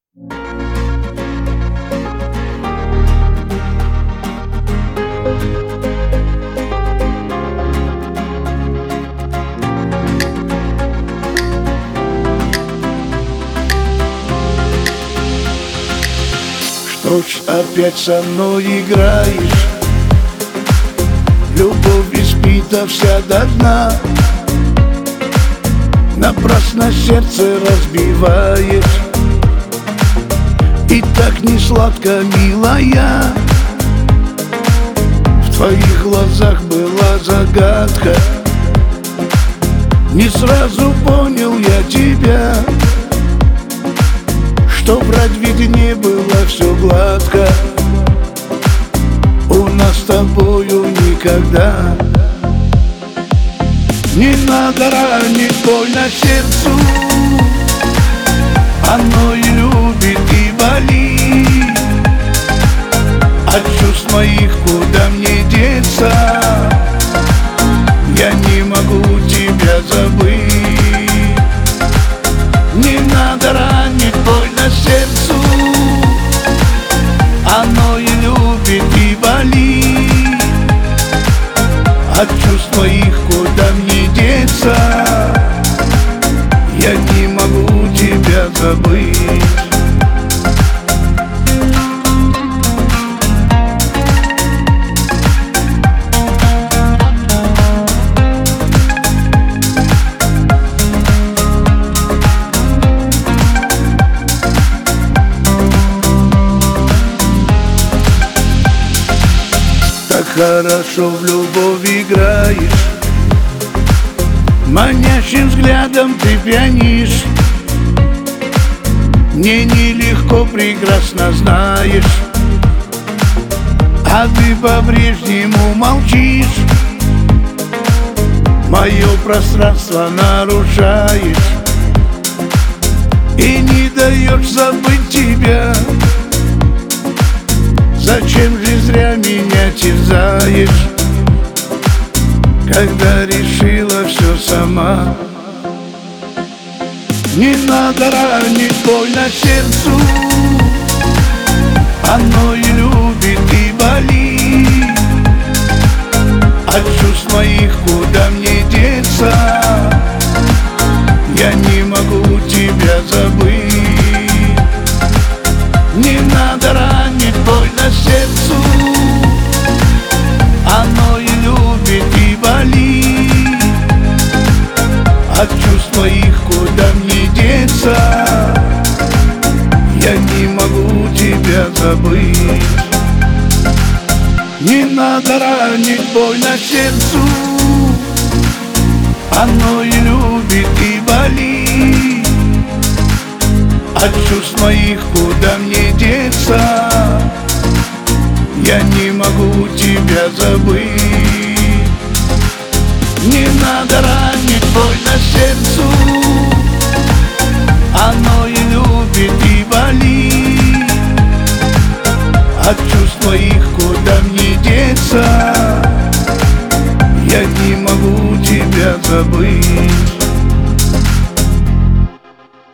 Что ж опять со мной играешь? Любовь избита вся до дна, напрасно сердце разбиваешь. И так не сладко, милая, в твоих глазах была загадка. Не сразу понял я тебя, что врать ведь не было все гладко. У нас с тобою никогда. Не надо ранить больно сердцу, оно и любит, и болит. От чувств моих куда мне деться? Я не могу тебя забыть. Не надо ранить больно сердцу, оно и любит, и болит. От чувств моих куда мне деться? Я не могу тебя забыть. Так хорошо в любовь играешь, манящим взглядом ты пьянишь. Мне нелегко, прекрасно знаешь, а ты по-прежнему молчишь. Мое пространство нарушаешь и не даешь забыть тебя. Зачем же зря меня терзаешь, когда решила все сама? Не надо ранить больно сердцу, оно и любит, и болит. От чувств моих куда мне деться? Я не могу тебя забыть. Не надо ранить больно сердцу, оно и любит, и болит. От чувств моих куда мне деться? Я не могу тебя забыть. Не надо ранить больно сердцу, оно и любит, и болит. От чувств моих куда мне деться? Я не могу тебя забыть. Не надо ранить больно сердцу, оно и любит, и болит. От чувств моих куда мне деться? Я не могу тебя забыть.